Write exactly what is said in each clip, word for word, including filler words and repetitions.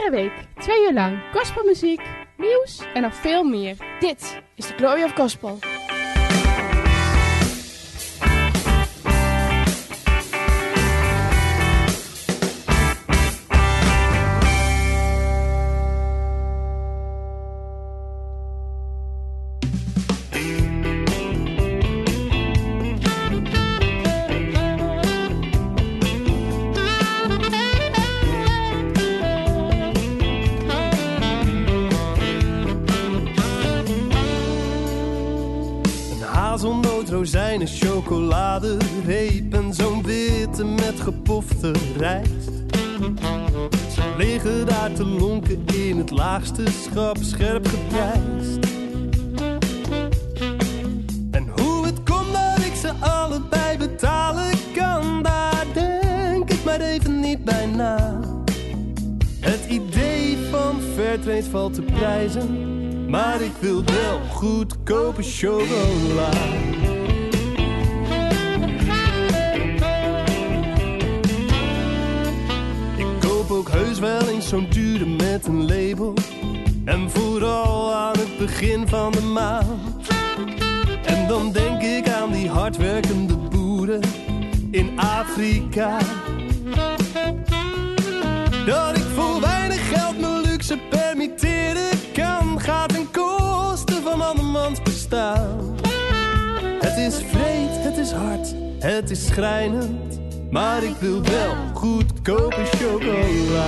Iedere week, twee uur lang, gospelmuziek, nieuws en nog veel meer. Dit is de Glory of Gospel. Rozijnen, chocolade, reep en zo'n witte met gepofte rijst. Ze liggen daar te lonken in het laagste schap, scherp geprijsd. En hoe het komt dat ik ze allebei betalen kan, daar denk ik maar even niet bij na. Het idee van Fairtrade valt te prijzen, maar ik wil wel goedkope chocola. Ook heus wel eens zo'n dure met een label. En vooral aan het begin van de maand. En dan denk ik aan die hardwerkende boeren in Afrika. Dat ik voor weinig geld mijn luxe permitteren kan, gaat ten koste van andermans bestaan. Het is vreed, het is hard, het is schrijnend, maar ik wil wel goedkope chocola.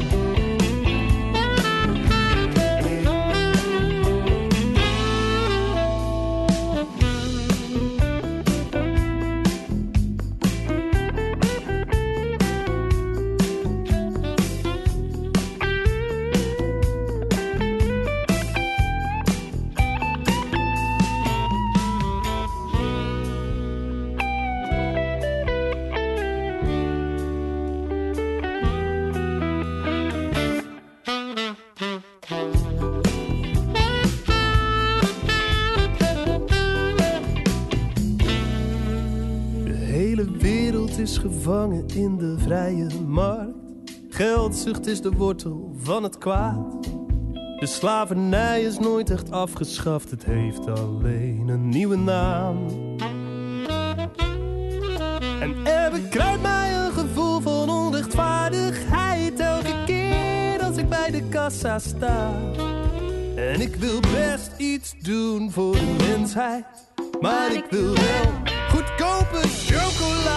Is gevangen in de vrije markt. Geldzucht is de wortel van het kwaad. De slavernij is nooit echt afgeschaft, het heeft alleen een nieuwe naam. En er bekruipt mij een gevoel van onrechtvaardigheid elke keer als ik bij de kassa sta. En ik wil best iets doen voor de mensheid, maar ik wil wel goedkope chocola.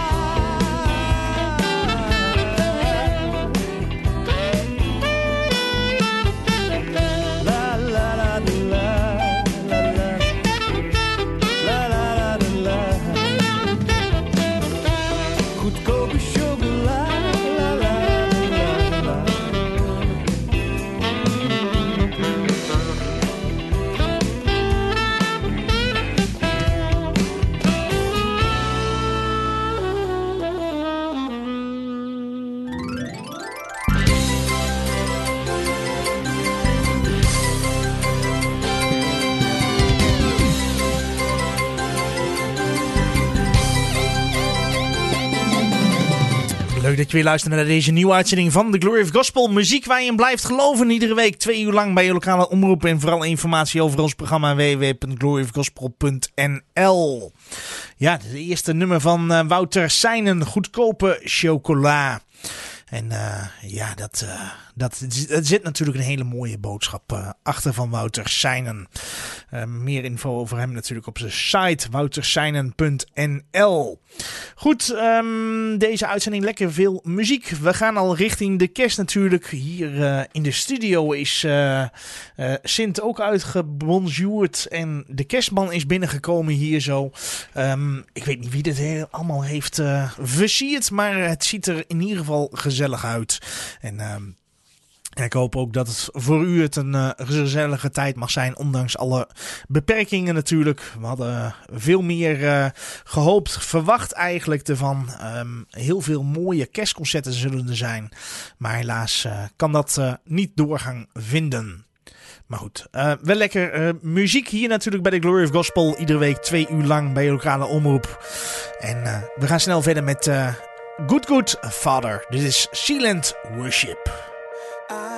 Leuk dat je weer luistert naar deze nieuwe uitzending van The Glory of Gospel. Muziek waar je in blijft geloven. Iedere week twee uur lang bij je lokale omroep. En vooral informatie over ons programma w w w punt glory of gospel punt n l. Ja, het eerste nummer van uh, Wouter Seijnen. Goedkope chocola. En uh, ja, dat, uh, dat, er zit natuurlijk een hele mooie boodschap uh, achter van Wouter Seijnen. Uh, meer info over hem natuurlijk op zijn site wouter seijnen punt n l. Goed, um, deze uitzending lekker veel muziek. We gaan al richting de kerst natuurlijk. Hier uh, in de studio is uh, uh, Sint ook uitgebonjourd en de kerstman is binnengekomen hier zo. Um, ik weet niet wie dit heel, allemaal heeft uh, versierd, maar het ziet er in ieder geval gezellig uit. En um, ik hoop ook dat het voor u het een uh, gezellige tijd mag zijn, ondanks alle beperkingen natuurlijk. We hadden veel meer uh, gehoopt, verwacht eigenlijk ervan. Um, heel veel mooie kerstconcerten zullen er zijn. Maar helaas uh, kan dat uh, niet doorgang vinden. Maar goed, uh, wel lekker uh, muziek hier natuurlijk bij de Glory of Gospel. Iedere week twee uur lang bij je lokale omroep. En uh, we gaan snel verder met uh, Good Good Father. Dit is Silent Worship. I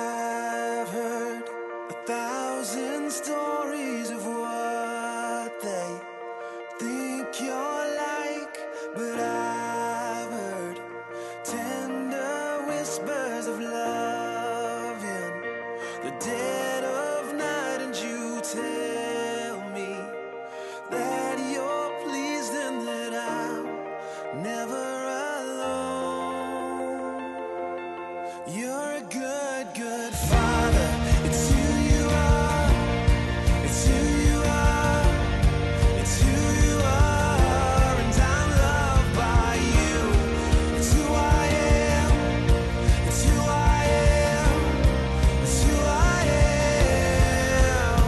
think you're like, but I've heard tender whispers of love in the dead of night, and you tell me that you're pleased and that I'm never alone. You're a good, good father. It's who you are. It's who you are. It's who you are. And I'm loved by you. It's who I am. It's who I am. It's who I am.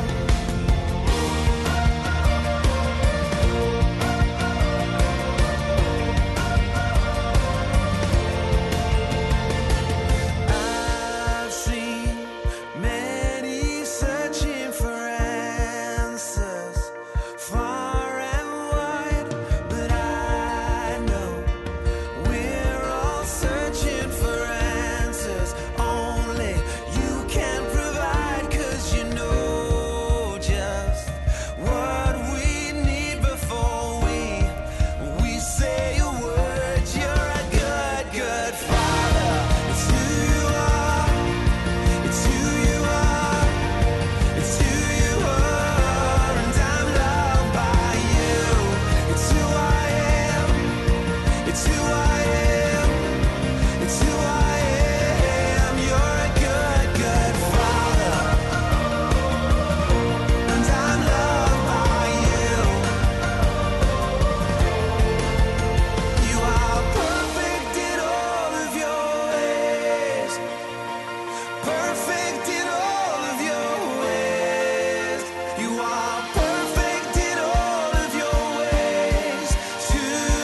I've seen many searching for answers far and wide, but I know we're all searching for answers only you can provide, 'cause you know just what we need before we we say a word. You're a good, good father. It's who you are. It's who you are. It's who you are. And I'm loved by you. It's who I am. It's who I am. It's who I am. You're a good, good father. And I'm loved by you. You are perfect in all of your ways. Perfect in all of your ways. You are perfect in all of your ways to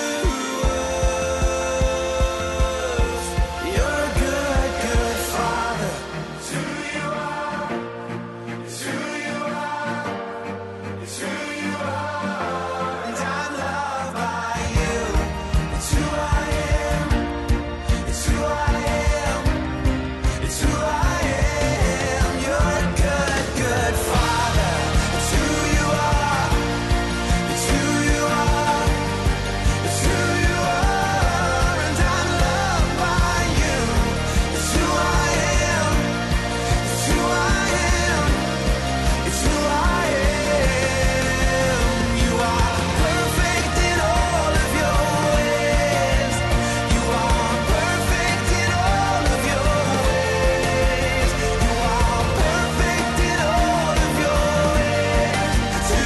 us. You're a good, good father. It's who you are. It's who you are. It's who you are. And I'm loved by you. It's who I am. It's who I am. It's who I am. You're a good, good father. It's who you are. It's who you are. It's who you are. And I'm loved by you. It's who I am. It's who I am. It's who I am. You are perfect in all of your ways. You are perfect in all of your ways. You are perfect in all of your ways to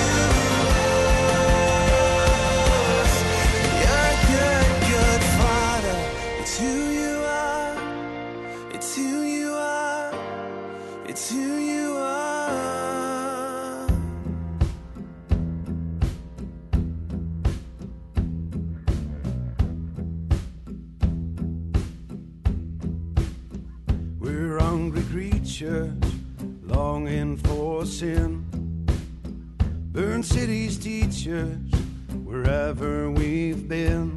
us. You're a good, good father. It's who you are. It's who you are. It's who you are. We're hungry creatures longing for sin. Burn cities teach us wherever we've been.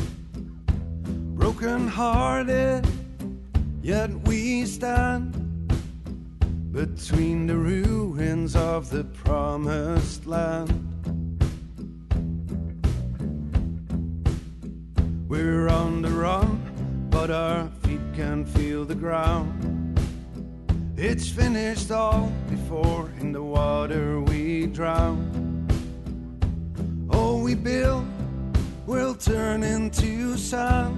Broken hearted, yet we stand between the ruins of the promised land. We're on the run, but our feet can feel the ground. It's finished all before in the water we drown. All we build will turn into sand.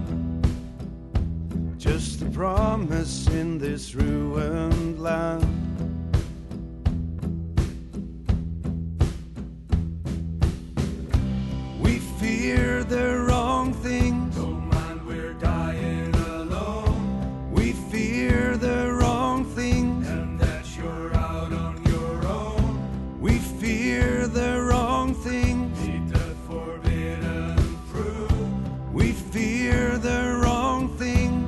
Just a promise in this ruined land. We fear the wrong things. Don't mind we're dying alone. We fear the wrong things. And that you're out on your own. We fear the wrong things. Eat the forbidden fruit. We fear the wrong things.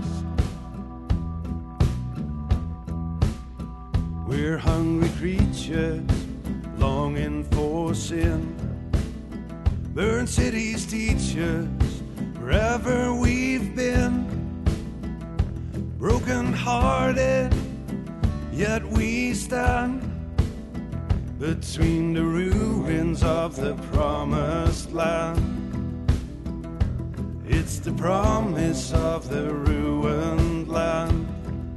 We're hungry creatures longing for sin. Burn cities teach us wherever we've been. Broken hearted, yet we stand between the ruins of the promised land. It's the promise of the ruined land.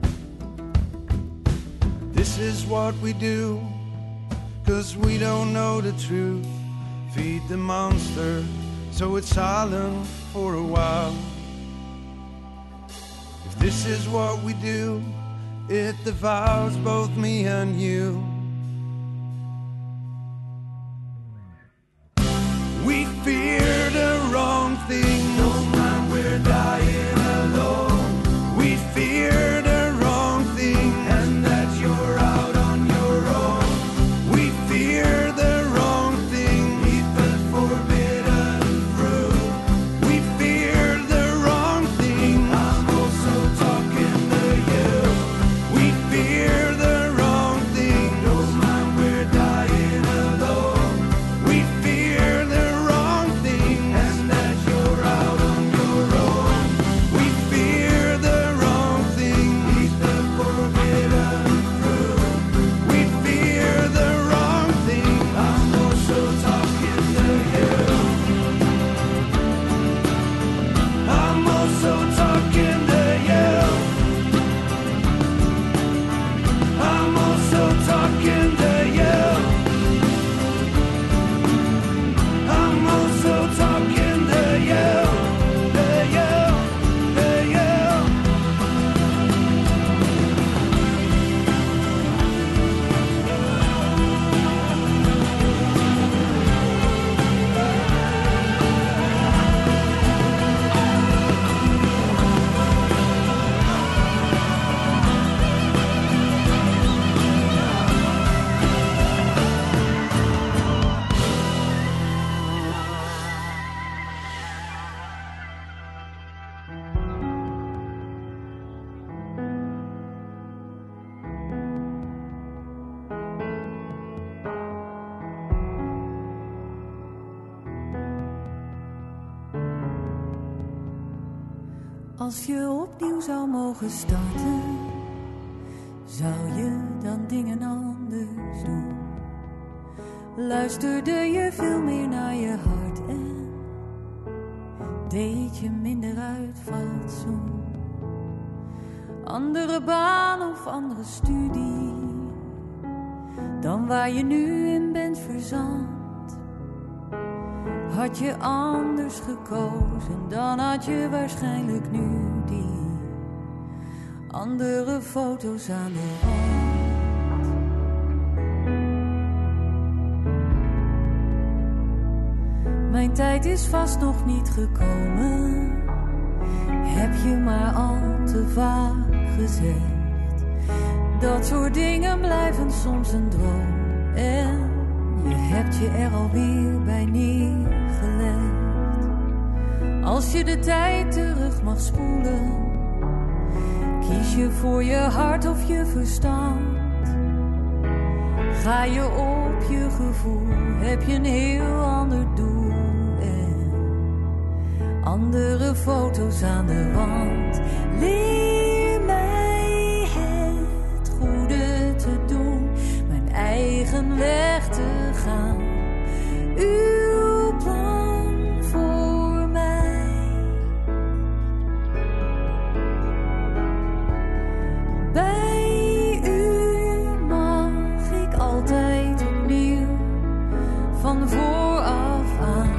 This is what we do, 'cause we don't know the truth. Feed the monster, so it's silent for a while. If this is what we do, it devours both me and you. We fear the wrong thing. Don't mind we're dying alone. We fear the wrong thing, and that you're out on your own. We fear the wrong thing. Eat the forbidden fruit. We fear the wrong thing. I'm also talking to you. We fear the wrong thing. Don't mind we're dying alone. We fear the wrong thing, and that you're out on your own. We fear the wrong thing. Eat the forbidden fruit. We fear the wrong thing. I'm also talking to you. I'm also talking to you. I'm also talking to you. I'm also talking to you, to you, to you. Als je opnieuw zou mogen starten, zou je dan dingen anders doen? Luisterde je veel meer naar je hart en deed je minder uit fatsoen? Andere baan of andere studie dan waar je nu in bent verzand? Had je anders gekozen, dan had je waarschijnlijk nu die andere foto's aan de wand. Mijn tijd is vast nog niet gekomen, heb je maar al te vaak gezegd. Dat soort dingen blijven soms een droom en je hebt je er alweer bij neergelegd. Als je de tijd terug mag spoelen, kies je voor je hart of je verstand. Ga je op je gevoel, heb je een heel ander doel en andere foto's aan de wand. Leer mij het goede te doen, mijn eigen weg te gaan. Uw plan voor mij. Bij u mag ik altijd opnieuw van vooraf aan.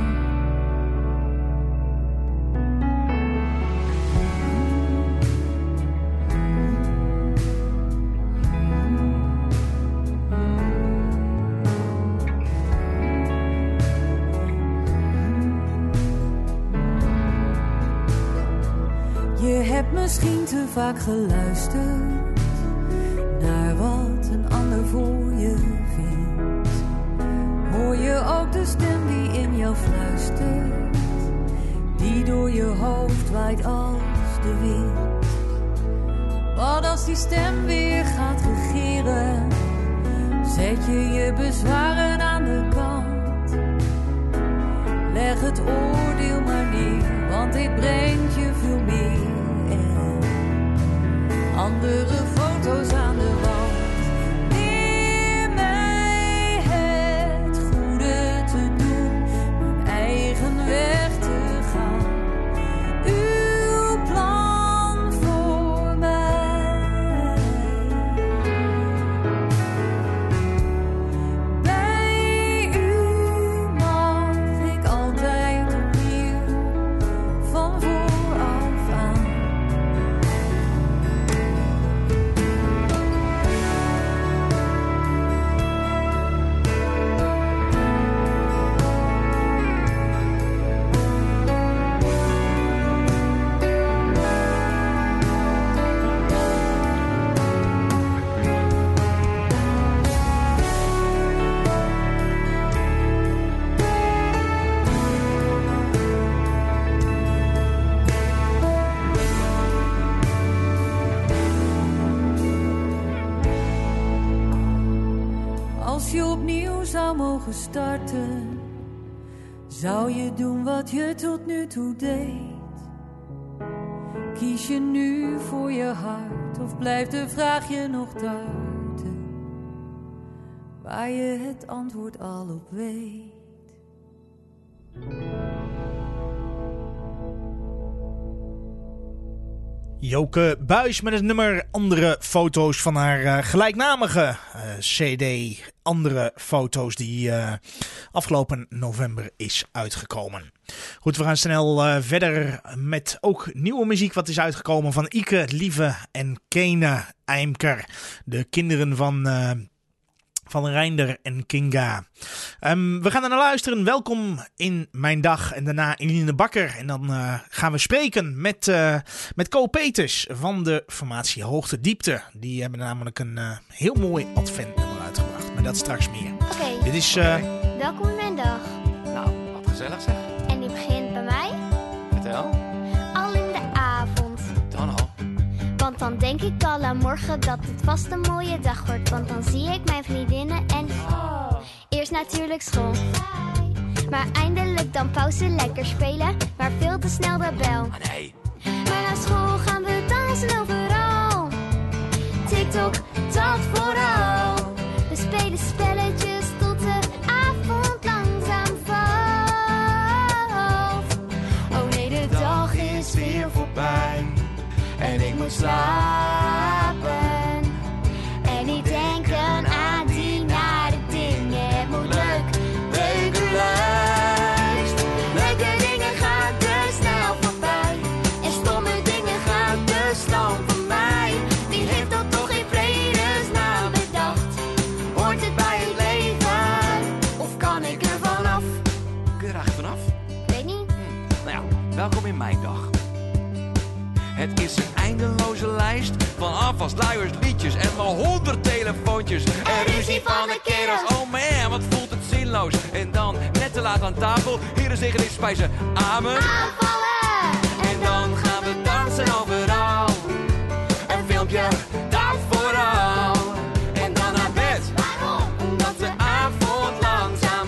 Je hebt misschien te vaak geluisterd naar wat een ander voor je vindt. Hoor je ook de stem die in jou fluistert, die door je hoofd waait als de wind. Wat als die stem weer gaat regeren, zet je je bezwaren aan de kant. Leg het oordeel maar neer, want dit brengt je veel meer. En andere foto's aan de wand. Leer mij zou mogen starten, zou je doen wat je tot nu toe deed? Kies je nu voor je hart of blijft de vraag je nog darten, waar je het antwoord al op weet? Joke Buijs met het nummer Andere Foto's van haar uh, gelijknamige uh, C D. Andere Foto's die uh, afgelopen november is uitgekomen. Goed, we gaan snel uh, verder met ook nieuwe muziek wat is uitgekomen van Ike, Lieve en Kene Eimker. De kinderen van... Uh, Van Reinder en Kinga. Um, we gaan er naar luisteren. Welkom in mijn dag. En daarna Eline Bakker. En dan uh, gaan we spreken met, uh, met Co Peters van de formatie Hoogte Diepte. Die hebben namelijk een uh, heel mooi adventnummer uitgebracht. Maar dat straks meer. Oké. Okay. Dit is... Uh... Welkom in mijn dag. Nou, wat gezellig zeg. En die begint bij mij. Vertel. Al in de avond. Dan al. Want dan denk ik al aan morgen dat het vast een mooie dag wordt. Want dan zie ik mijn vriendinnen en oh, eerst natuurlijk school. Maar eindelijk dan pauze, lekker spelen, maar veel te snel de bel. Ah, nee. Maar na school gaan we dansen overal. TikTok, dat vooral. We spelen spelletjes tot de avond langzaam valt. Oh nee, de dag is weer voorbij. En ik moet slapen en niet denken aan die nare dingen. Het moet leuk, leuke lijst. Leuke dingen gaan te snel voorbij en stomme dingen gaan te snel voor mij. Wie heeft dat toch in vredesnaam bedacht? Hoort het bij het leven of kan ik er vanaf? Kun je er eigenlijk vanaf? Ik weet niet. Hm. Nou ja, welkom in mijn dag. Het is een eindeloze lijst van afwas, luiers, liedjes en wel honderd telefoontjes. En ruzie van de kerels. Oh man, wat voelt het zinloos. En dan, net te laat aan tafel, heren zeggen dit spijzen amen. Aanvallen! En dan gaan we dansen overal. Een filmpje, dat vooral. En dan naar bed. Waarom? Omdat de avond langzaam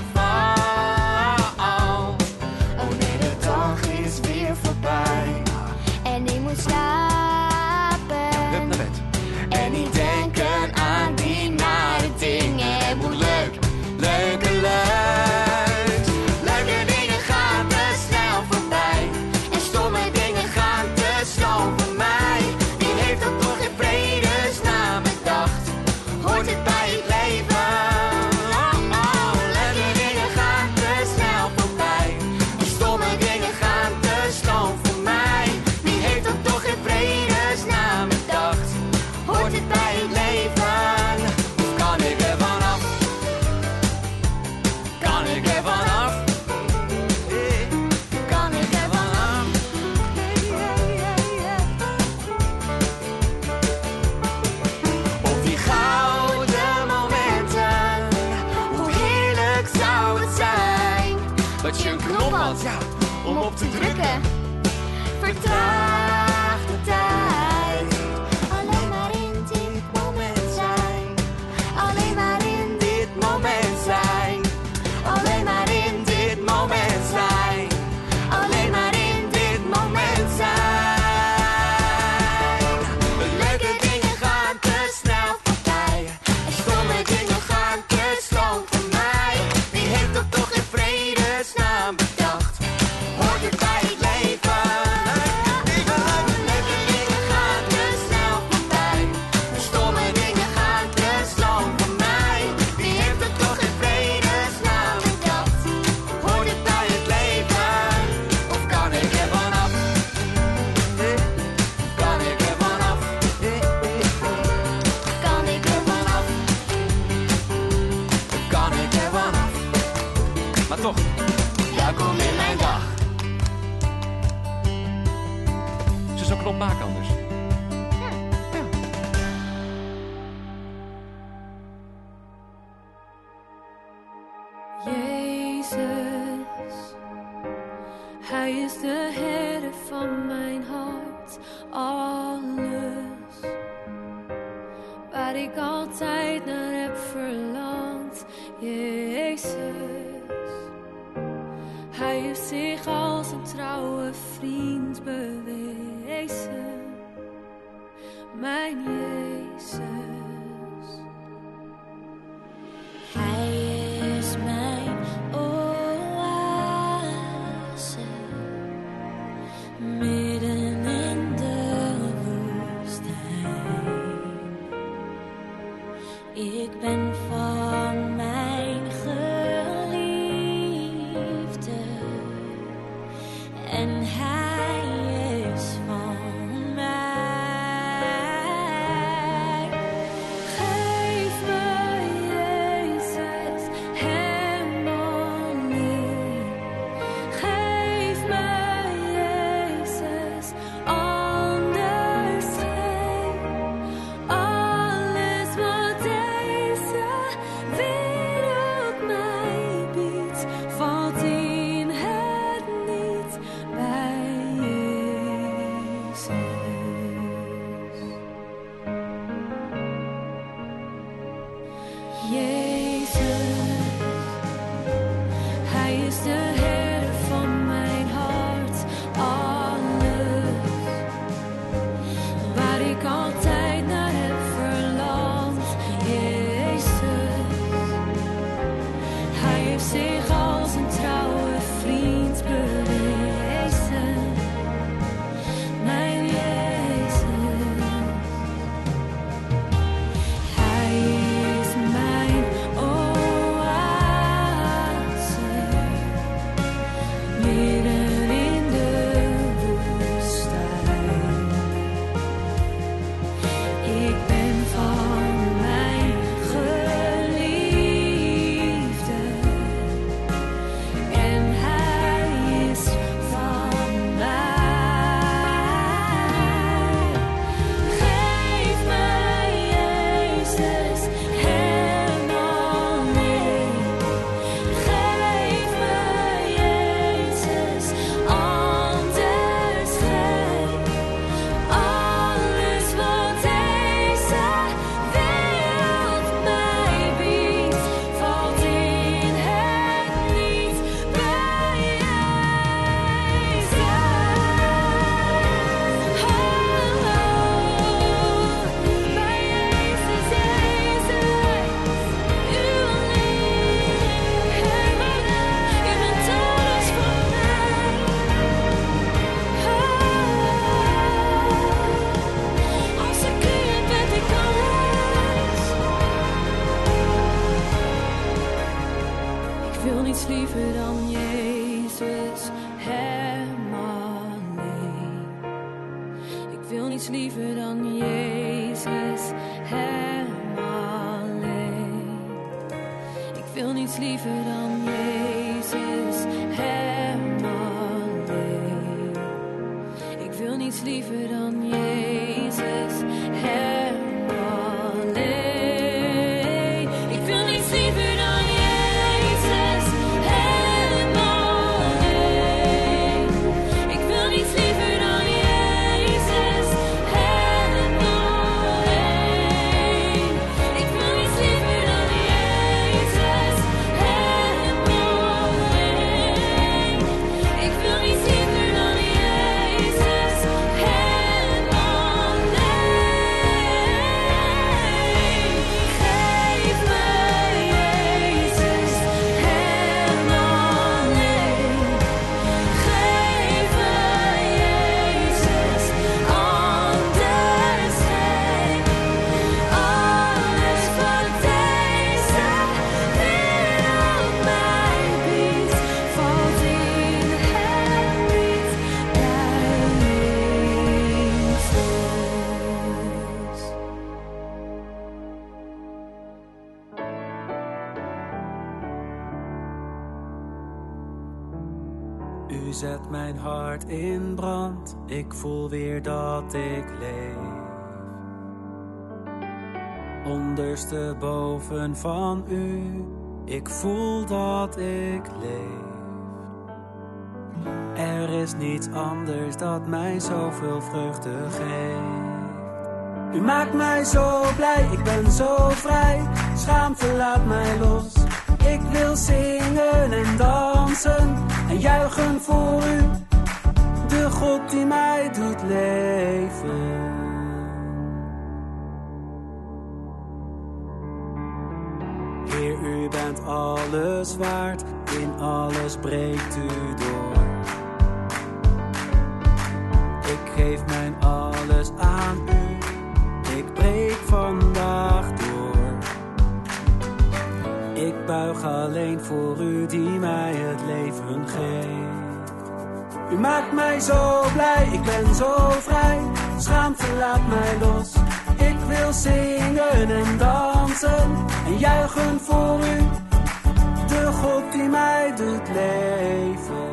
valt. Oh nee, de dag is weer voorbij. En ik moet slapen. Hup naar bed. En niet denken aan die nare dingen. Het moet leuk, Leuke luid. leuke dingen gaan te snel voorbij. En stomme dingen gaan te snel voor mij. Wie heeft dat toch in vredesnaam bedacht? Hoort het bij het leven? Oh, oh, leuke dingen gaan te snel voorbij. En stomme dingen gaan te snel voor mij. Wie heeft dat toch in vredesnaam bedacht? Hoort het bij het leven? Of kan ik er vanaf? Kan ik er vanaf? Eh, Kan ik er vanaf? Op die gouden momenten, Hoe heerlijk zou het zijn dat je een knop had, ja, om op te drukken. Vertraag de tijd. Alleen maar in dit moment zijn. Alleen maar in dit moment zijn. Alleen maar in dit moment zijn. Alleen maar in dit moment zijn. Leuke dingen gaan te snel voorbij. En stomme dingen gaan te sloom voor mij. Wie heeft dat toch in vredesnaam bedacht? Hoort het bij het leven? Leuke dingen gaan te snel voorbij. En stomme dingen gaan te sloom voor mij. Wie heeft dat toch in vredesnaam bedacht? Hoort het bij het leven? Of kan ik er vanaf? Eh, Kan ik er vanaf? eh, eh, Kan ik er vanaf? Kan ik er vanaf? Maar toch, Welkom in mijn dag. ze zo'n knop maken anders. Jezus, Hij is de herder van mijn hart. Alles waar ik altijd naar heb verlangd. Jezus. vriend bewezen, mijn Jezus. Hij is mijn oase, midden in de woestijn. Ik ben van mijn geliefde en hij is van mij. Geef me Jezus, hem alleen. Geef me Jezus, anders geen. Alles wat deze wereld mij biedt, valt in het niet bij Jezus. Jezus, hij is de herder van mijn hart, alles waar ik altijd naar heb verlangd. Jezus, hij heeft zich als een trouwe vriend bewezen, mijn Jezus. Hij is mijn oase, midden in de woestijn. Ik ben van mijn geliefde en hij is van mij. Geef me Jezus, hem alleen. Geef me Jezus, anders geen. Alles wat deze wereld mij biedt, valt in het niet bij Jezus. Oh, bij Jezus, Jezus, u alleen. Hem alleen, u bent alles voor mij. Als ik u heb, ben ik alles. Ik wil niets liever dan Jezus, hem alleen. Ik wil niets liever dan Jezus, hem alleen. Ik wil niets liever dan Jezus, hem alleen. Ik wil niets liever dan Jezus, hem alleen. Ik wil niets liever dan Jezus, hem alleen. Ik wil niets liever dan Jezus, hem alleen. Ik wil niets liever dan Jezus, hem alleen. Ik wil niets liever dan Jezus, hem alleen. Geef me Jezus, hem alleen. Geef me Jezus, anders geen. Alles wat deze wereld mij biedt, valt in het niet bij Jezus. U zet mijn hart in brand, ik voel weer dat ik leef. Ondersteboven van u, ik voel dat ik leef. Er is niets anders dat mij zoveel vreugde geeft. U maakt mij zo blij, ik ben zo vrij. Schaamte laat mij los. Ik wil zingen en dansen en juichen voor u. God die mij doet leven. Heer, u bent alles waard, in alles breekt u door. Ik geef mijn alles aan u, ik breek vandaag door. Ik buig alleen voor u die mij het leven geeft. U maakt mij zo blij, ik ben zo vrij, schaamte laat mij los. Ik wil zingen en dansen en juichen voor u, de God die mij doet leven.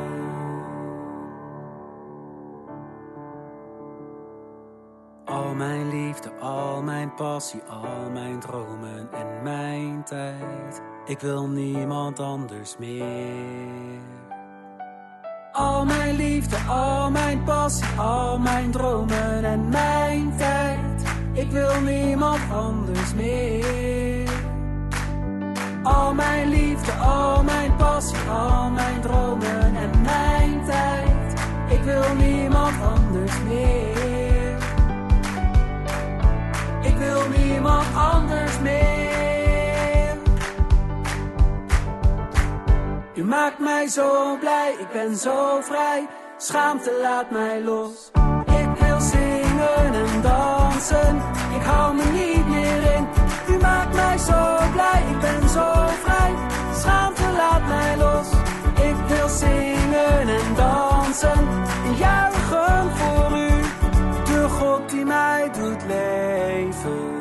Al mijn liefde, al mijn passie, al mijn dromen en mijn tijd. Ik wil niemand anders meer. Al mijn liefde, al mijn passie, al mijn dromen en mijn tijd. Ik wil niemand anders meer. Al mijn liefde, al mijn passie, al mijn dromen en mijn tijd. Ik wil niemand anders meer. Ik wil niemand anders meer. U maakt mij zo blij, ik ben zo vrij, schaamte laat mij los. Ik wil zingen en dansen, ik hou me niet meer in. U maakt mij zo blij, ik ben zo vrij, schaamte laat mij los. Ik wil zingen en dansen en juichen voor u, de God die mij doet leven.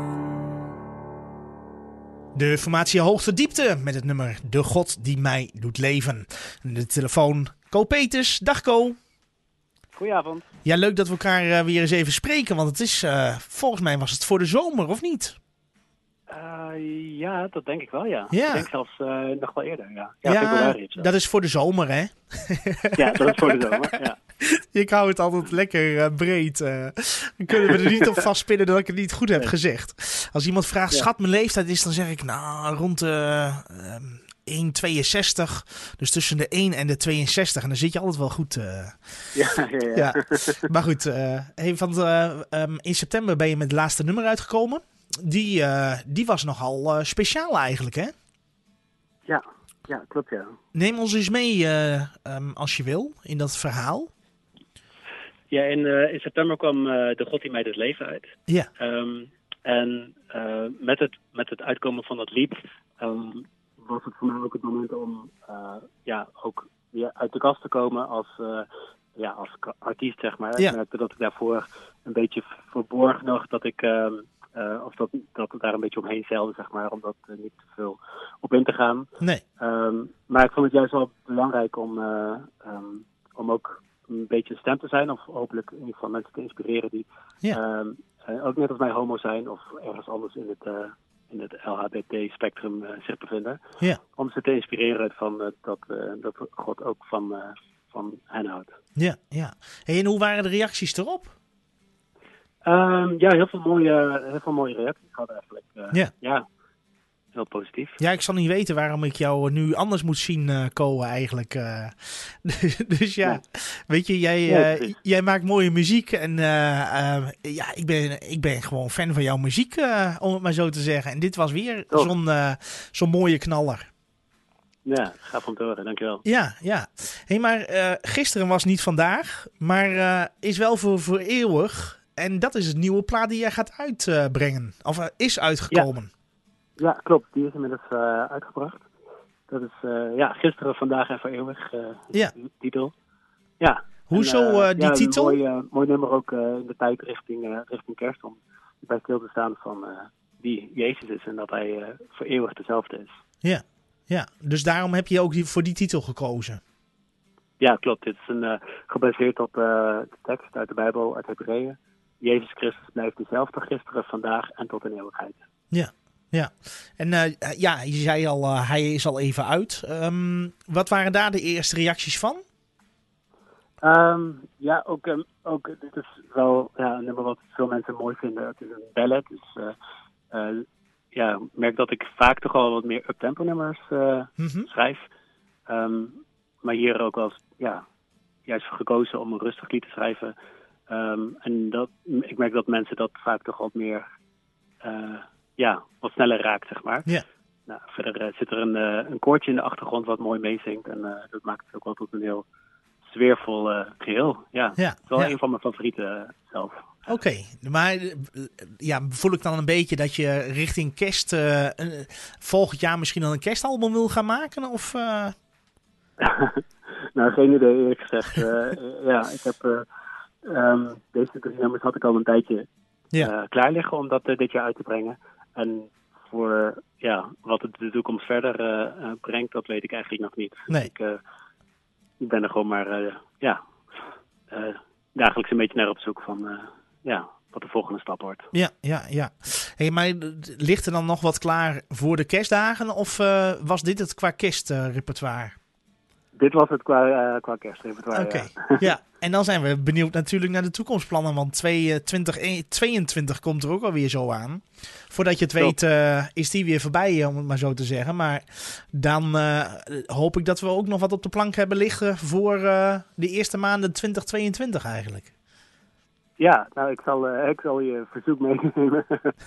De formatie Hoogte Diepte met het nummer De God die mij doet leven. En de telefoon Co Peters. Dag Co. Goedenavond. Ja, leuk dat we elkaar uh, weer eens even spreken, want het is, uh, volgens mij was het voor de zomer, of niet? Uh, ja, dat denk ik wel, ja. Ja. Ik denk zelfs uh, nog wel eerder, ja. Ja, Ja, februari of zo. dat is voor de zomer, hè? Ja, dat is voor de zomer, ja. Ik hou het altijd lekker uh, breed. Uh, dan kunnen we er niet op vastpinnen dat ik het niet goed heb gezegd. Als iemand vraagt, Ja. schat mijn leeftijd is, dan zeg ik, nou, rond de uh, um, één komma tweeënzestig. Dus tussen de één en de tweeënzestig. En dan zit je altijd wel goed. Uh, Ja, ja, ja. ja. Maar goed, uh, hey, want, uh, um, in september ben je met het laatste nummer uitgekomen. Die, uh, die was nogal uh, speciaal eigenlijk, hè? Ja, ja, klopt, ja. Neem ons eens mee, uh, um, als je wil, in dat verhaal. Ja, in, uh, in september kwam uh, De God die mij doet leven uit. Ja. Um, en uh, met, het, met het uitkomen van dat lied um, was het voor mij ook het moment om uh, ja, ook weer uit de kast te komen als, uh, ja, als artiest, zeg maar. Ja. Ik merkte dat ik daarvoor een beetje verborg nog dat ik... Um, Uh, of dat, dat het daar een beetje omheen zeilde, zeg maar, om dat uh, niet te veel op in te gaan. Nee. Um, maar ik vond het juist wel belangrijk om, uh, um, om ook een beetje een stem te zijn, of hopelijk in ieder geval mensen te inspireren die Ja. um, uh, ook net als mij homo zijn, of ergens anders in het, uh, in het L H B T-spectrum uh, zich bevinden. Ja. Om ze te inspireren van uh, dat, uh, dat God ook van, uh, van hen houdt. Ja, ja. Hey, en hoe waren de reacties erop? Um, ja, heel veel mooie, heel veel mooie reacties hadden eigenlijk. Uh, Ja. ja, heel positief. Ja, ik zal niet weten waarom ik jou nu anders moet zien, uh, Ko, eigenlijk. Uh, dus ja, Ja. weet je, jij, Ja, uh, precies. jij maakt mooie muziek. En uh, uh, ja, ik ben, ik ben gewoon fan van jouw muziek, uh, om het maar zo te zeggen. En dit was weer Toch. zo'n uh, zo'n mooie knaller. Ja, gaaf om te horen, dankjewel. Ja, ja. Hey, maar uh, gisteren was niet vandaag, maar uh, is wel voor, voor eeuwig. En dat is het nieuwe plaat die jij gaat uitbrengen. Of uh, is uitgekomen. Ja, klopt. Die is inmiddels uh, uitgebracht. Dat is uh, ja, gisteren, vandaag en voor eeuwig. Uh, Ja. De titel. Ja. Hoezo En, uh, uh, die ja, titel? Een mooi, uh, mooi nummer ook uh, in de tijd richting, uh, richting kerst. Om bij stil te staan van uh, wie Jezus is. En dat hij uh, voor eeuwig dezelfde is. Ja, ja. Dus daarom heb je ook die, voor die titel gekozen. Ja, klopt. Dit is een, uh, gebaseerd op uh, de tekst uit de Bijbel, uit Hebreeën. Jezus Christus blijft dezelfde gisteren, vandaag en tot in eeuwigheid. Ja, ja. En uh, ja, je zei al, uh, hij is al even uit. Um, wat waren daar de eerste reacties van? Um, ja, ook, um, ook dit is wel ja, een nummer wat veel mensen mooi vinden. Het is een ballad, dus uh, uh, ja, ik merk dat ik vaak toch al wat meer uptempo nummers uh, Mm-hmm. schrijf. Um, maar hier ook wel eens, ja, juist gekozen om een rustig lied te schrijven. Um, en dat, ik merk dat mensen dat vaak toch wat meer, uh, ja, wat sneller raakt, zeg maar. Ja. Nou, verder uh, zit er een, uh, een koortje in de achtergrond wat mooi meezingt. En uh, dat maakt het ook wel tot een heel sfeervol uh, geheel. Ja, Ja, het is wel ja. een van mijn favorieten uh, zelf. Oké, okay, maar uh, ja, voel ik dan een beetje dat je richting kerst uh, uh, volgend jaar misschien al een kerstalbum wil gaan maken? Of, uh... nou, geen idee eerlijk gezegd. Uh, ja, ik heb uh, um, deze drie nummers had ik al een tijdje ja. uh, klaar liggen om dat uh, dit jaar uit te brengen. En voor ja, wat het de toekomst verder uh, uh, brengt, dat weet ik eigenlijk nog niet. Nee. Ik, uh, ik ben er gewoon maar uh, ja, uh, dagelijks een beetje naar op zoek van uh, ja, wat de volgende stap wordt. Ja, ja, ja. Hey, maar ligt er dan nog wat klaar voor de kerstdagen? Of uh, was dit het qua kerstrepertoire? Uh, Dit was het qua, uh, qua kerstrepertoire. Oké, okay. ja. ja. En dan zijn we benieuwd natuurlijk naar de toekomstplannen. Want twintig tweeëntwintig komt er ook alweer zo aan. Voordat je het weet uh, is die weer voorbij, om het maar zo te zeggen. Maar dan uh, hoop ik dat we ook nog wat op de plank hebben liggen voor uh, de eerste maanden twintig tweeëntwintig eigenlijk. Ja, nou ik zal, uh, ik zal je verzoek meenemen.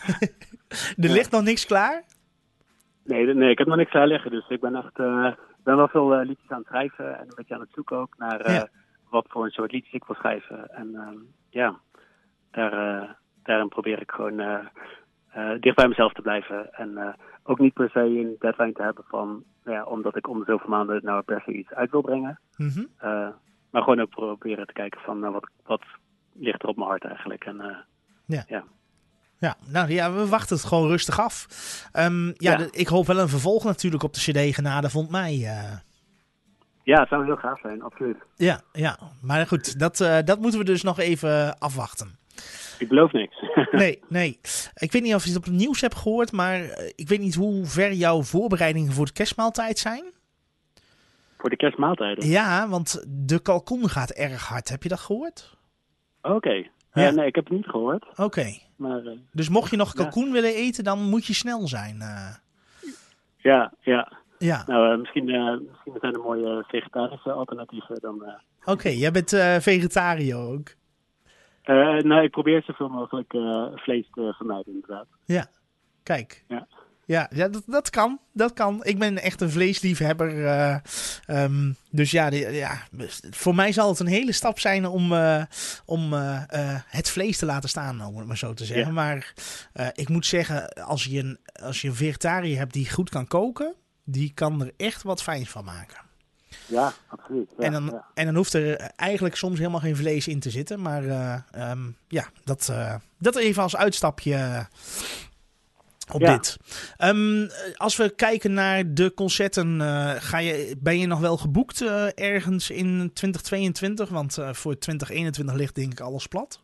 Er ligt ja. nog niks klaar? Nee, nee, ik heb nog niks klaar liggen. Dus ik ben echt... Uh, Ik ben wel veel uh, liedjes aan het schrijven en een beetje aan het zoeken ook naar uh, ja. wat voor een soort liedjes ik wil schrijven. En uh, ja, daar, uh, daarin probeer ik gewoon uh, uh, dicht bij mezelf te blijven. En uh, ook niet per se een deadline te hebben van, nou ja, omdat ik om de zoveel maanden nou per se iets uit wil brengen. Mm-hmm. Uh, maar gewoon ook proberen te kijken van uh, wat, wat ligt er op mijn hart eigenlijk. En, uh, ja. ja. Ja, nou ja, we wachten het gewoon rustig af. Um, ja, ja. De, ik hoop wel een vervolg natuurlijk op de cd Genade vond mij. Uh... Ja, het zou heel gaaf zijn, absoluut. Ja, ja. Maar goed, dat, uh, dat moeten we dus nog even afwachten. Ik beloof niks. nee, nee. Ik weet niet of je het op het nieuws hebt gehoord, maar ik weet niet hoe ver jouw voorbereidingen voor de kerstmaaltijd zijn. Voor de kerstmaaltijden? Ja, want de kalkoen gaat erg hard. Heb je dat gehoord? Oké. Okay. Ja. Uh, nee, ik heb het niet gehoord. Oké. Okay. Uh, dus mocht je nog kalkoen ja. willen eten, dan moet je snel zijn. Uh. Ja, ja. ja. Nou, uh, misschien, uh, misschien zijn er mooie vegetarische alternatieven dan. Uh. Oké, okay, jij bent uh, vegetariër ook. Uh, nou, ik probeer zoveel mogelijk uh, vlees te vermijden, inderdaad. Ja, kijk. Ja. Ja, ja dat, dat kan. Dat kan. Ik ben echt een vleesliefhebber. Uh, um, dus ja, de, ja, voor mij zal het een hele stap zijn om, uh, om uh, uh, het vlees te laten staan, om het maar zo te zeggen. Ja. Maar uh, ik moet zeggen, als je, een, als je een vegetariër hebt die goed kan koken, die kan er echt wat fijns van maken. Ja, absoluut. Ja, en, dan, ja. en dan hoeft er eigenlijk soms helemaal geen vlees in te zitten. Maar uh, um, ja, dat, uh, dat even als uitstapje... Uh, Op ja. dit. Um, als we kijken naar de concerten, uh, ga je, ben je nog wel geboekt uh, ergens in twintig tweeëntwintig? Want uh, voor twintig eenentwintig ligt denk ik alles plat.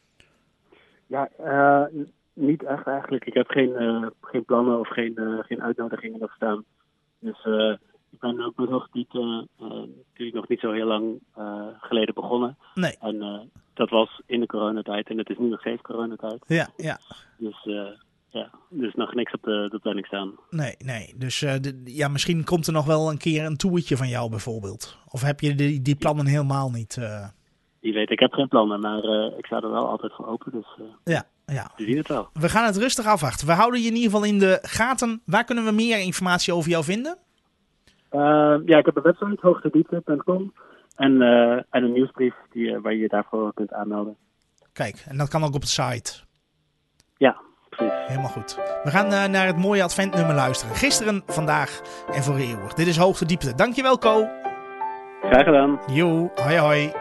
Ja, uh, niet echt eigenlijk. Ik heb geen, uh, geen plannen of geen, uh, geen uitnodigingen nog staan. Dus uh, ik ben ook nog niet, uh, uh, natuurlijk nog niet zo heel lang uh, geleden begonnen. Nee. En uh, dat was in de coronatijd en het is nu nog steeds coronatijd. Ja, ja. Dus... Uh, Ja, dus nog niks op de, de planning staan. Nee, nee. Dus uh, de, ja, misschien komt er nog wel een keer een toertje van jou bijvoorbeeld. Of heb je die, die plannen helemaal niet? Uh... Je weet, ik heb geen plannen, maar uh, ik sta er wel altijd voor open. Dus uh, ja, ja. we zien het wel. We gaan het rustig afwachten. We houden je in ieder geval in de gaten. Waar kunnen we meer informatie over jou vinden? Uh, ja, ik heb een website, hoogtediepte punt com. En, uh, en een nieuwsbrief die, uh, waar je je daarvoor kunt aanmelden. Kijk, en dat kan ook op de site. Ja. Precies. Helemaal goed. We gaan uh, naar het mooie adventnummer luisteren. Gisteren, vandaag en voor eeuwig. Dit is Hoogte Diepte. Dankjewel, Ko. Graag gedaan. Jo, hoi hoi.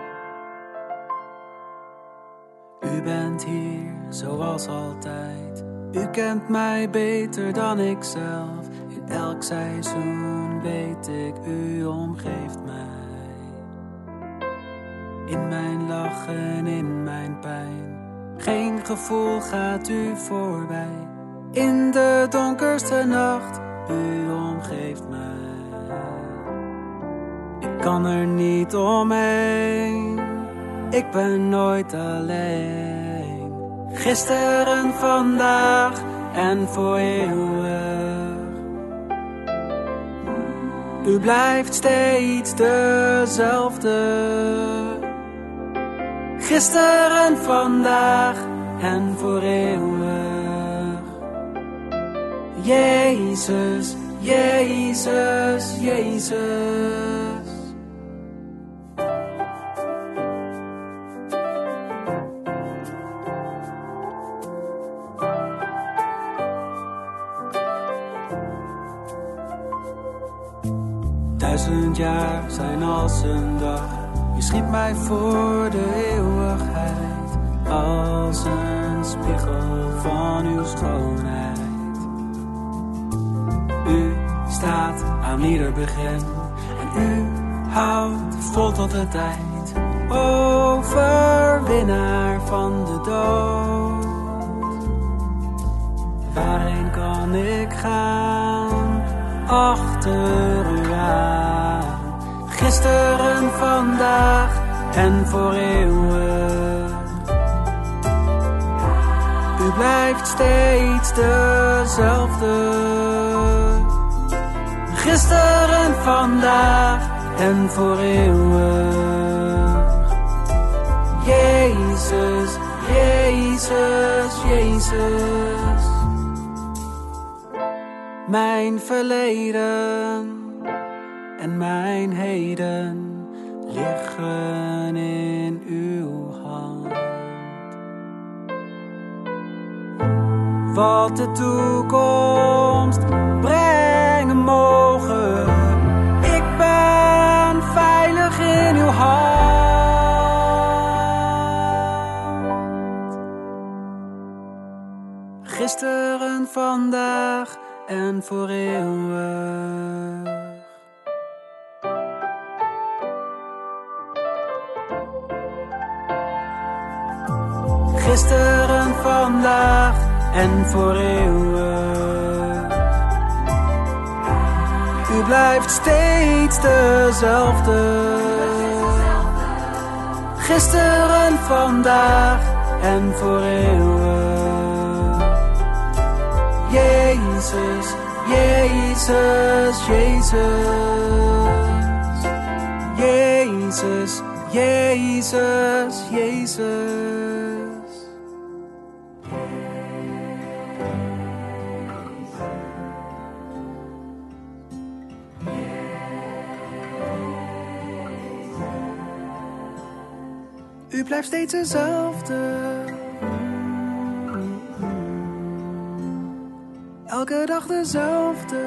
U bent hier, zoals altijd. U kent mij beter dan ik zelf. In elk seizoen weet ik, u omgeeft mij. In mijn lachen, in mijn pijn. Geen gevoel gaat u voorbij. In de donkerste nacht, u omgeeft mij. Ik kan er niet omheen. Ik ben nooit alleen. Gisteren, vandaag en voor eeuwig. U blijft steeds dezelfde. Gisteren, vandaag en voor eeuwig. Jezus, Jezus, Jezus. Duizend jaar zijn als een dag. Je schiep mij voor de eeuwigheid. Als een spiegel van uw schoonheid. U staat aan ieder begin. En u houdt vol tot de tijd. Overwinnaar van de dood. Waarheen kan ik gaan? Achter u aan. Gisteren, vandaag en voor eeuwig. U blijft steeds dezelfde. Gisteren, vandaag en voor eeuwig. Jezus, Jezus, Jezus. Mijn verleden en mijn heden liggen in uw hand. Wat de toekomst brengen mogen, ik ben veilig in uw hand. Gisteren, vandaag en voor eeuwig. Gisteren, vandaag en voor eeuwig. U blijft steeds dezelfde. Gisteren, vandaag en voor eeuwig. Jezus, Jezus, Jezus. Jezus, Jezus, Jezus. U blijft steeds dezelfde. Elke dag dezelfde.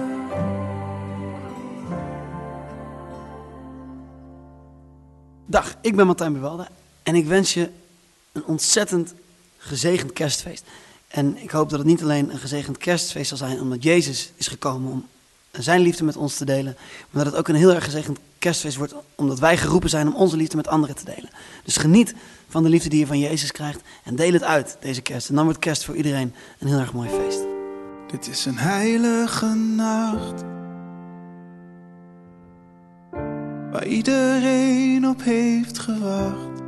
Dag, ik ben Martijn Bewalde en ik wens je een ontzettend gezegend kerstfeest. En ik hoop dat het niet alleen een gezegend kerstfeest zal zijn omdat Jezus is gekomen om zijn liefde met ons te delen, maar dat het ook een heel erg gezegend kerstfeest wordt omdat wij geroepen zijn om onze liefde met anderen te delen. Dus geniet van de liefde die je van Jezus krijgt en deel het uit deze kerst. En dan wordt kerst voor iedereen een heel erg mooi feest. Dit is een heilige nacht, waar iedereen op heeft gewacht.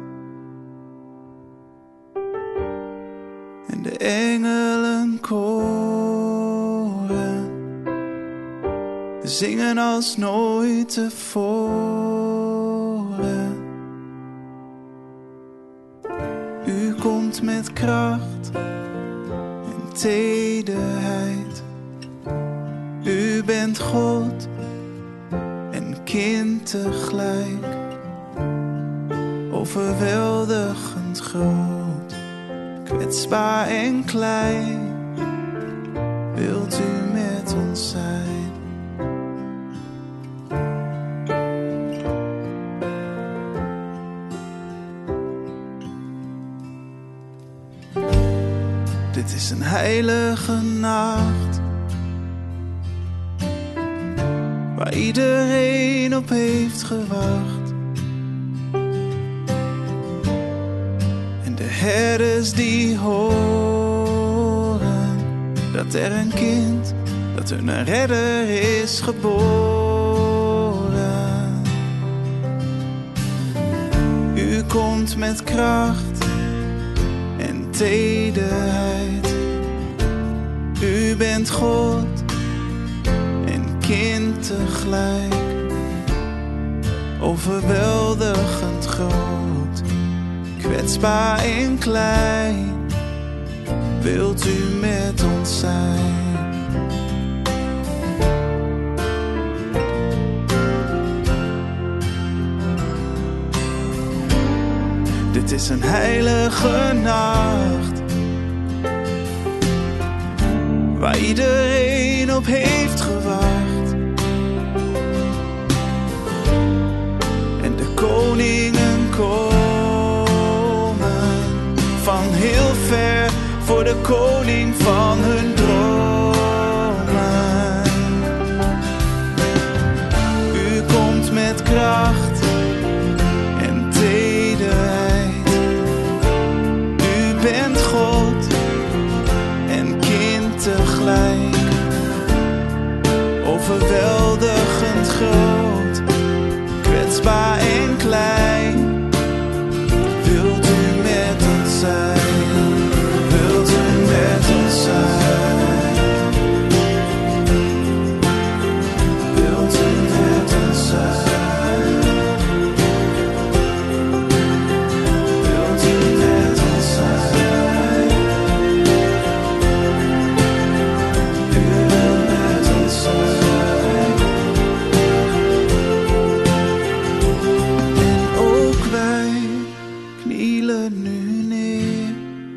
En de engelen koren zingen als nooit tevoren. U komt met kracht en tederheid. U bent God en kind tegelijk. Overweldigend groot, kwetsbaar en klein. Wilt u met ons zijn? Dit is een heilige nacht, waar iedereen op heeft gewacht. En de herders die horen dat er een kind, dat hun een redder is geboren. U komt met kracht en tederheid. U bent God en kind kind tegelijk. Overweldigend groot, kwetsbaar en klein. Wilt u met ons zijn? Dit is een heilige nacht, waar iedereen op heeft gewacht. En de koningen komen van heel ver voor de koning van hun dromen. U komt met kracht en tederheid. U bent God en kind tegelijk. Overweldigend groot, kwetsbaar en klein. Wilt u met ons zijn? Wilt u met ons zijn? Wilt u met ons zijn? Wilt u met ons zijn? U wilt met ons zijn. En ook wij knielen nu neer.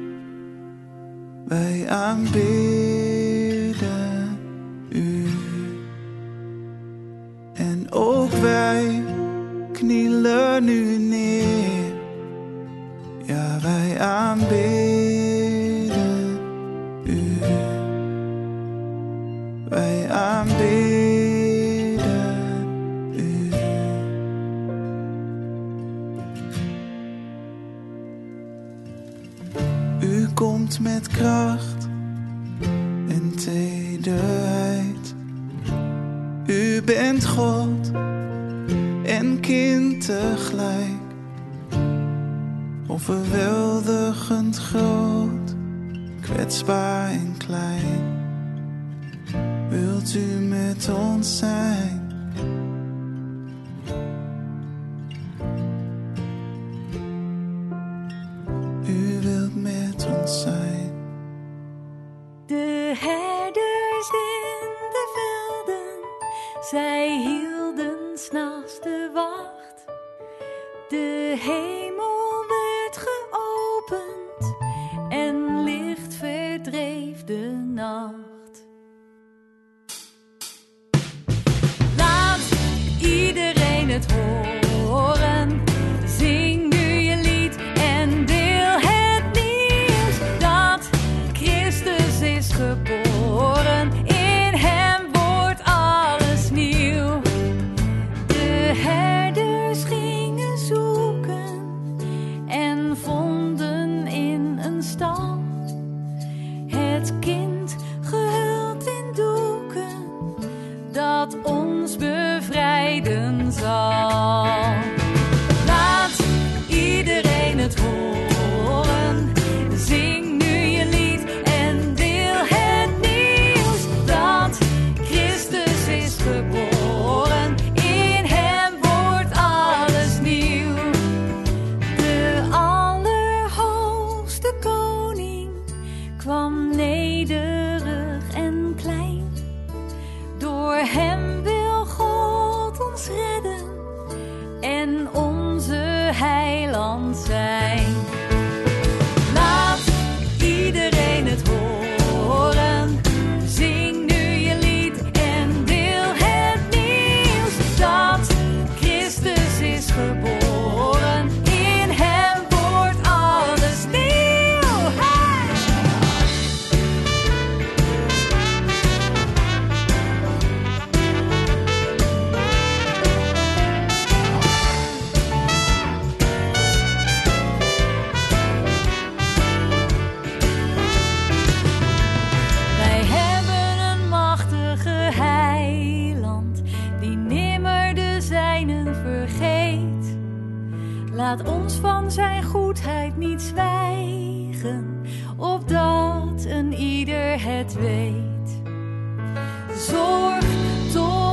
Wij aanbidden u. En ook wij knielen nu neer. Ja, wij aanbidden u. Wij aanbidden u. U komt met kracht en tederheid. U bent God en kind tegelijk. Overweldigend groot, kwetsbaar en klein. Wilt u met ons zijn? U wilt met ons zijn. De herders in de velden, zij hielden 's nachts de wacht. De hemel werd geopend en licht verdreef de nacht. Laat iedereen het horen, zing nu je lied en deel het nieuws dat Christus is geboren. In hem wordt alles nieuw. De herders gingen zoeken en vonden in een stal het kind gehuld in doeken dat ons bevrijden zal. Laat iedereen het horen, zing nu je lied en deel het nieuws dat Christus is geboren. In hem wordt alles nieuw. De allerhoogste koning kwam nederig en klein. Door hem wil God ons redden en onze heiland zijn. Laat iedereen het horen, zing nu je lied en deel het nieuws dat Christus is geboren. In hem wordt alles nieuw. Hey! Wij hebben een machtige heiland die nimmer de zijnen vergeet. Laat ons van zijn goedheid niet zwijgen, opdat een ieder het weet. Zorg toch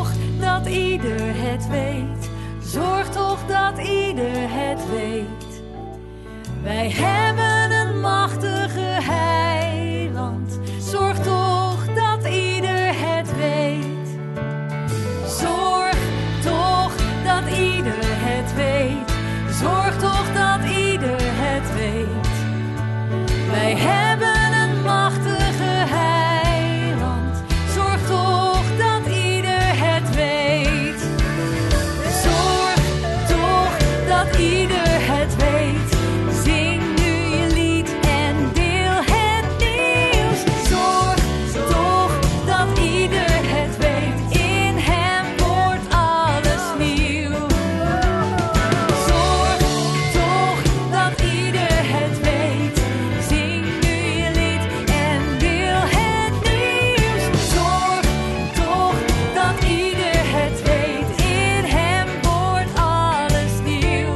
dat ieder het weet. Zorg toch dat ieder het weet. Wij hebben een machtige heiland. Zorg toch dat ieder het weet. Zorg toch dat ieder het weet. Zorg toch dat ieder het weet. Wij hebben een machtige heiland. Zorg toch dat ieder het weet. Zorg toch dat ieder het weet. Zing nu je lied en deel het nieuws. Zorg toch dat ieder het weet. In hem wordt alles nieuw. Zorg toch dat ieder het weet. Zing nu je lied en deel het nieuws. Zorg toch dat ieder het weet. In hem wordt alles nieuw.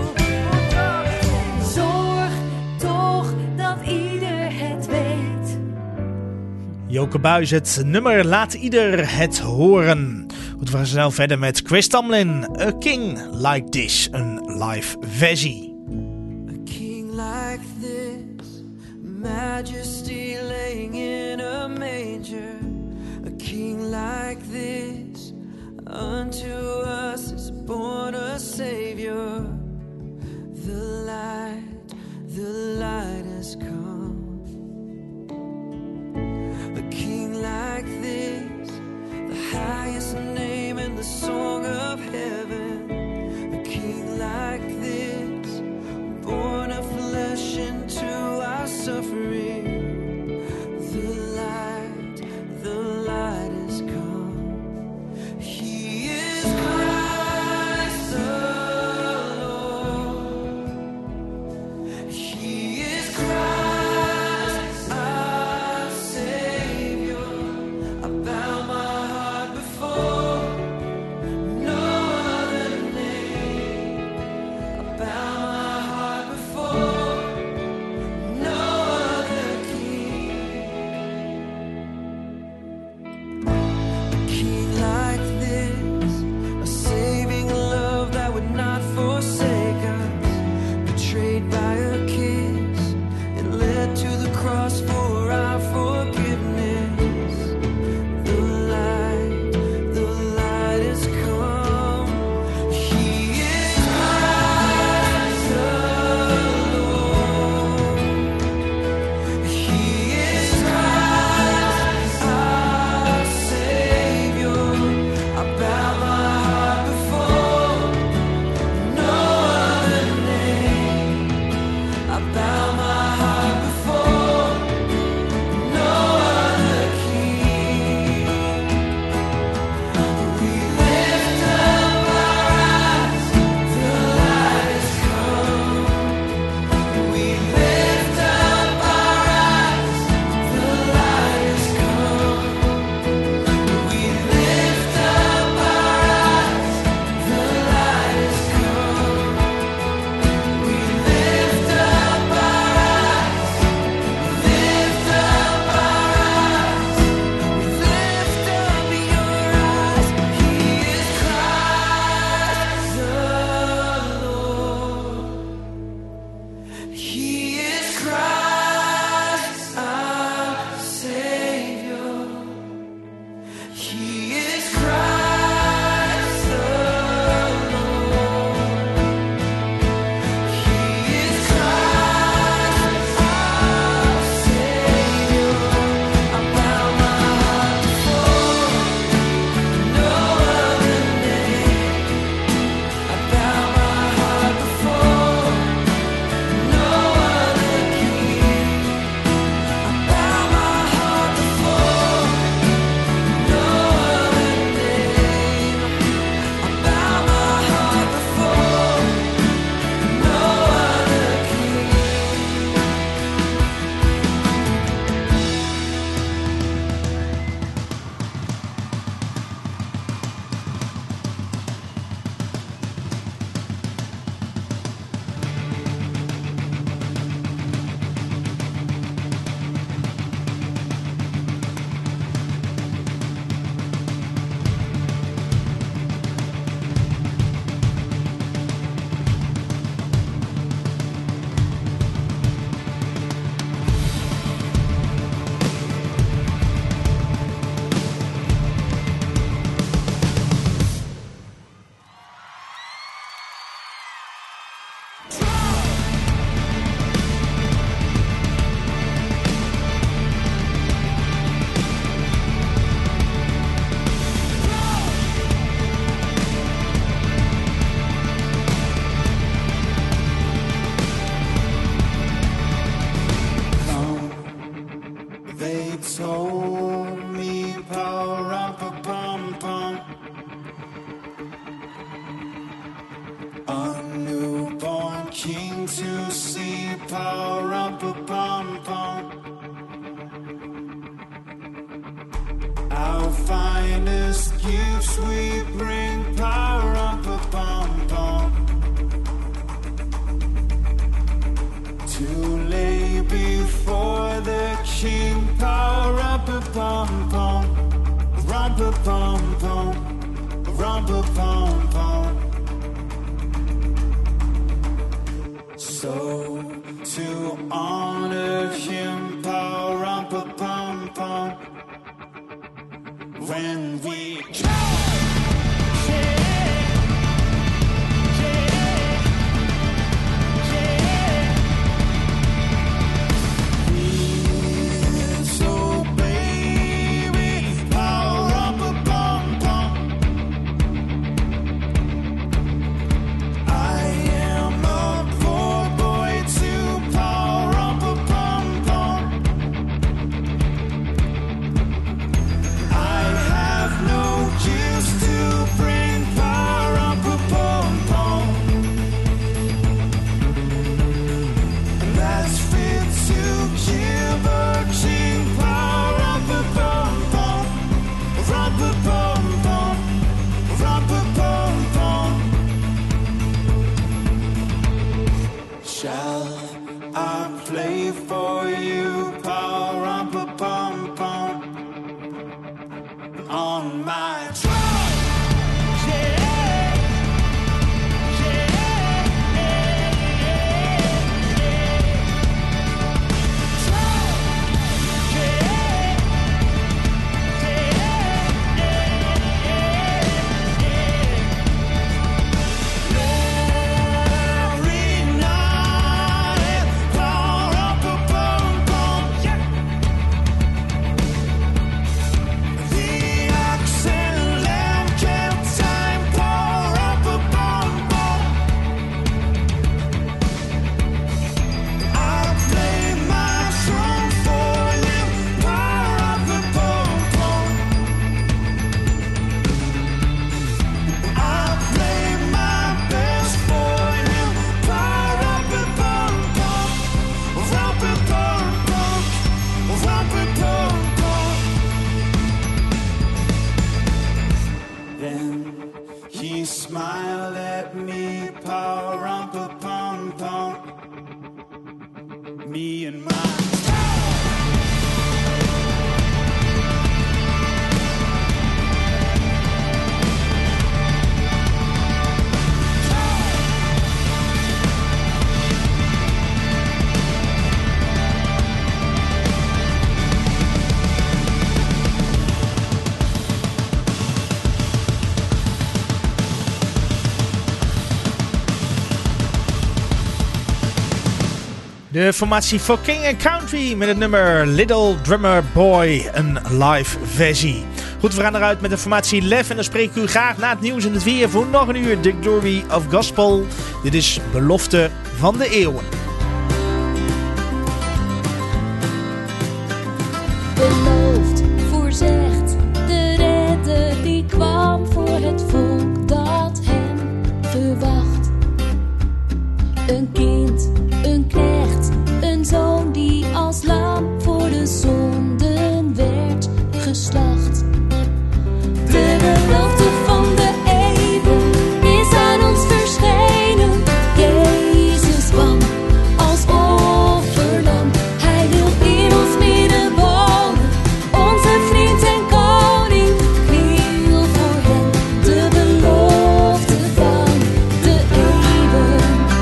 Zorg toch dat ieder het weet. Joke Buijs, het nummer Laat Ieder Het Horen. Goed, we gaan snel verder met Chris Tomlin. A King Like This, een live versie. A king like this, majesty laying in a manger. A king like this, unto us is born a savior. The light, the light has come. A king like this, the highest name in the song of heaven. A king like this, born of flesh into our suffering. The light, the light has come. He is Christ the Lord. He is Christ our Savior. I bow my heart before no other name. I bow my heart before no other king. A king like this, a saving love that would not forsake us. Betrayed by a kiss, it led to the cross for our forgiveness. The light, the light has come. He is Christ the Lord. He is Christ our Savior. I bow my heart before no other name. I bow my heart before no other king. We lift up our eyes, the light has come. We lift up our eyes, the light has come. We lift up our eyes, the light has come. We lift up our eyes, lift up our eyes, lift up your eyes. He is Christ the Lord. He is Christ our Savior. He is Christ the Lord. He is Christ our Savior. I bow my heart before no other name. I bow my heart before no other told me, pa-rum-pa-pum-pum, a newborn king to see, pa-rum-pa-pum-pum. Our finest gifts we bring, pa-rum-pa-pum-pum, to lay before the king, pa-rum-pa-pum-pum, rum-pa-pum-pum, rum-pa-pum-pum. So to honor him, pa-rum-pa-pum-pum, when we De formatie For King and Country met het nummer Little Drummer Boy, een live versie. Goed, we gaan eruit met de formatie Lef en dan spreek ik u graag na het nieuws en het weer voor nog een uur The Glory of Gospel. Dit is Belofte van de Eeuwen. Beloofd, voorzegd, de redder die kwam voor het volk dat hem verwacht. Een kind, een knecht, een zoon die als lam voor de zonden werd geslacht. De belofte van de eeuwen is aan ons verschenen. Jezus kwam als offerlam. Hij wil in ons midden wonen. Onze vriend en koning wil voor hem de belofte van de eeuwen.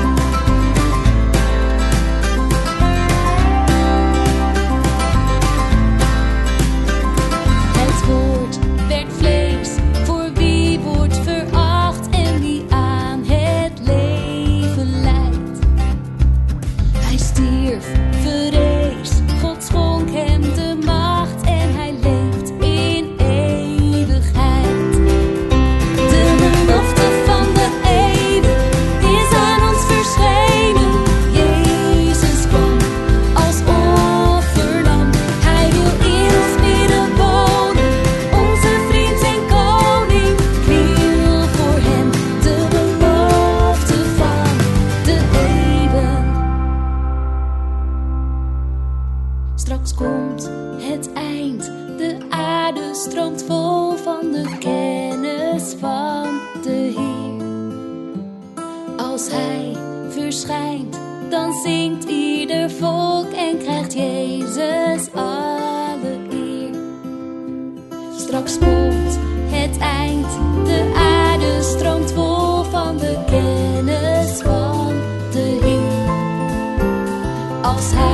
Het woord werd vlees, voor wie wordt veracht en die aan het leven leidt. Hij stierf, verrees, God schonk hem de macht en hij leeft in eeuwigheid. De belofte van de eeuwen is aan ons verschenen. Jezus kwam als offerlam. Hij wil in ons Straks komt het eind, de aarde stroomt vol van de kennis van de Heer. Als Hij verschijnt, dan zingt ieder volk en krijgt Jezus alle eer. Straks komt het eind, de aarde stroomt vol van de kennis van de Heer. Als Hij